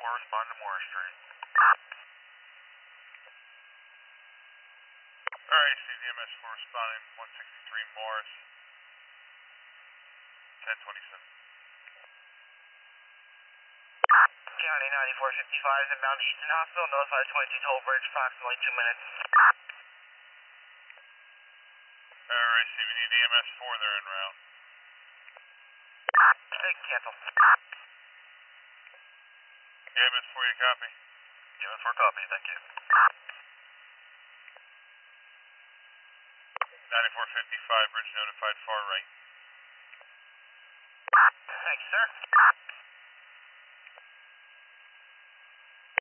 respond to Morris Street. Alright, CDMS 4 responding 163 Morris. 1027. County 9455 is inbound to Easton Hospital. Notify 22 Toll Bridge, approximately 2 minutes. Alright, CVD DMS 4, they're en route. Cancel. DMS 4, you copy? DMS 4 copy, thank you. 9455, bridge notified far right. Thank you, sir.